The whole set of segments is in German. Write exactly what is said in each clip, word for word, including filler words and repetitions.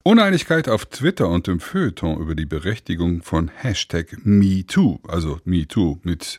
Uneinigkeit auf Twitter und im Feuilleton über die Berechtigung von Hashtag MeToo, also MeToo mit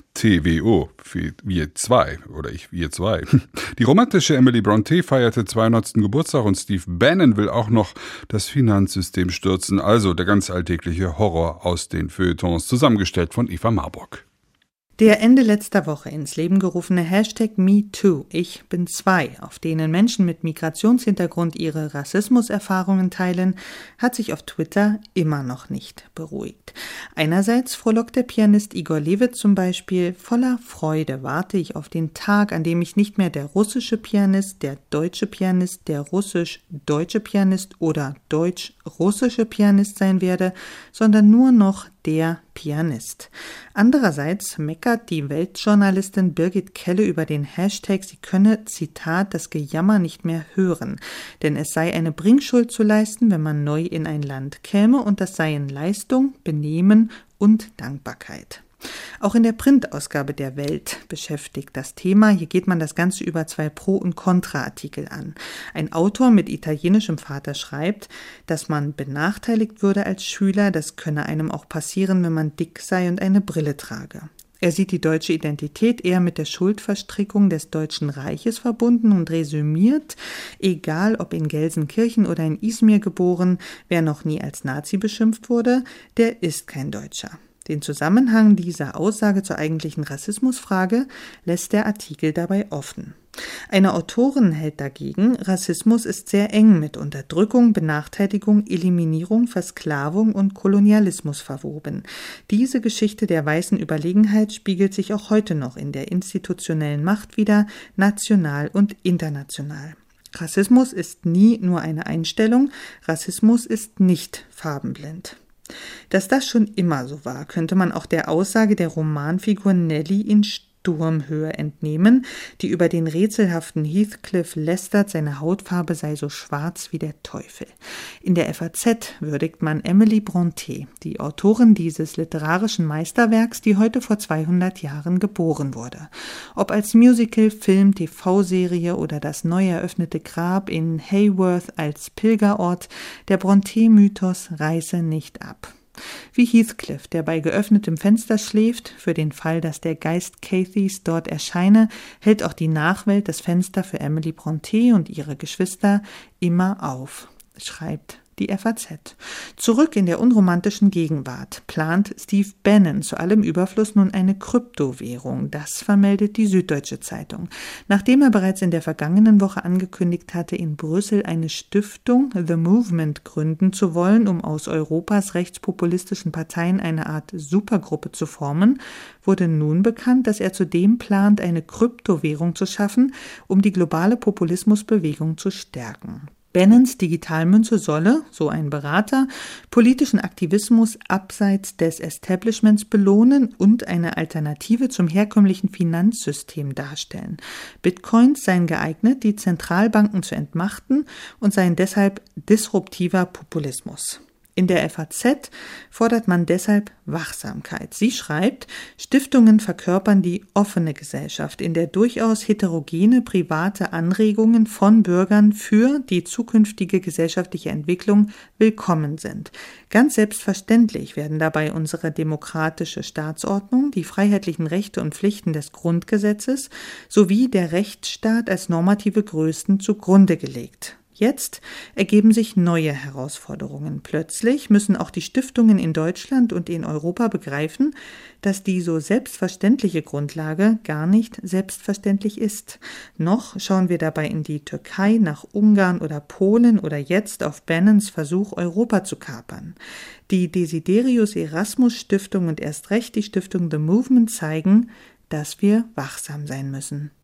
T W O, für wir zwei oder ich wir zwei. Die romantische Emily Brontë feierte zweihundertsten Geburtstag und Steve Bannon will auch noch das Finanzsystem stürzen, also der ganz alltägliche Horror aus den Feuilletons, zusammengestellt von Eva Marburg. Der Ende letzter Woche ins Leben gerufene Hashtag MeToo, ich bin zwei, auf denen Menschen mit Migrationshintergrund ihre Rassismuserfahrungen teilen, hat sich auf Twitter immer noch nicht beruhigt. Einerseits frohlockt der Pianist Igor Levit zum Beispiel: Voller Freude warte ich auf den Tag, an dem ich nicht mehr der russische Pianist, der deutsche Pianist, der russisch-deutsche Pianist oder deutsch-russische Pianist sein werde, sondern nur noch der Pianist. Andererseits meckert die Weltjournalistin Birgit Kelle über den Hashtag, sie könne, Zitat, das Gejammer nicht mehr hören, denn es sei eine Bringschuld zu leisten, wenn man neu in ein Land käme, und das seien Leistung, Benehmen und Dankbarkeit. Auch in der Printausgabe der Welt beschäftigt das Thema. Hier geht man das Ganze über zwei Pro- und Kontra-Artikel an. Ein Autor mit italienischem Vater schreibt, dass man benachteiligt würde als Schüler. Das könne einem auch passieren, wenn man dick sei und eine Brille trage. Er sieht die deutsche Identität eher mit der Schuldverstrickung des Deutschen Reiches verbunden und resümiert: Egal ob in Gelsenkirchen oder in Izmir geboren, wer noch nie als Nazi beschimpft wurde, der ist kein Deutscher. Den Zusammenhang dieser Aussage zur eigentlichen Rassismusfrage lässt der Artikel dabei offen. Eine Autorin hält dagegen, Rassismus ist sehr eng mit Unterdrückung, Benachteiligung, Eliminierung, Versklavung und Kolonialismus verwoben. Diese Geschichte der weißen Überlegenheit spiegelt sich auch heute noch in der institutionellen Macht wider, national und international. Rassismus ist nie nur eine Einstellung, Rassismus ist nicht farbenblind. Dass das schon immer so war, könnte man auch der Aussage der Romanfigur Nelly in Sturmhöhe entnehmen, die über den rätselhaften Heathcliff lästert, seine Hautfarbe sei so schwarz wie der Teufel. In der F A Z würdigt man Emily Brontë, die Autorin dieses literarischen Meisterwerks, die heute vor zweihundert Jahren geboren wurde. Ob als Musical, Film, T V-Serie oder das neu eröffnete Grab in Haworth als Pilgerort, der Brontë-Mythos reiße nicht ab. Wie Heathcliff, der bei geöffnetem Fenster schläft, für den Fall, dass der Geist Cathys dort erscheine, hält auch die Nachwelt das Fenster für Emily Brontë und ihre Geschwister immer auf, schreibt die F A Z. Zurück in der unromantischen Gegenwart plant Steve Bannon zu allem Überfluss nun eine Kryptowährung. Das vermeldet die Süddeutsche Zeitung. Nachdem er bereits in der vergangenen Woche angekündigt hatte, in Brüssel eine Stiftung, The Movement, gründen zu wollen, um aus Europas rechtspopulistischen Parteien eine Art Supergruppe zu formen, wurde nun bekannt, dass er zudem plant, eine Kryptowährung zu schaffen, um die globale Populismusbewegung zu stärken. Bannons Digitalmünze solle, so ein Berater, politischen Aktivismus abseits des Establishments belohnen und eine Alternative zum herkömmlichen Finanzsystem darstellen. Bitcoins seien geeignet, die Zentralbanken zu entmachten, und seien deshalb disruptiver Populismus. In der F A Z fordert man deshalb Wachsamkeit. Sie schreibt, Stiftungen verkörpern die offene Gesellschaft, in der durchaus heterogene private Anregungen von Bürgern für die zukünftige gesellschaftliche Entwicklung willkommen sind. Ganz selbstverständlich werden dabei unsere demokratische Staatsordnung, die freiheitlichen Rechte und Pflichten des Grundgesetzes sowie der Rechtsstaat als normative Größen zugrunde gelegt. Jetzt ergeben sich neue Herausforderungen. Plötzlich müssen auch die Stiftungen in Deutschland und in Europa begreifen, dass die so selbstverständliche Grundlage gar nicht selbstverständlich ist. Noch schauen wir dabei in die Türkei, nach Ungarn oder Polen oder jetzt auf Bannons Versuch, Europa zu kapern. Die Desiderius Erasmus Stiftung und erst recht die Stiftung The Movement zeigen, dass wir wachsam sein müssen.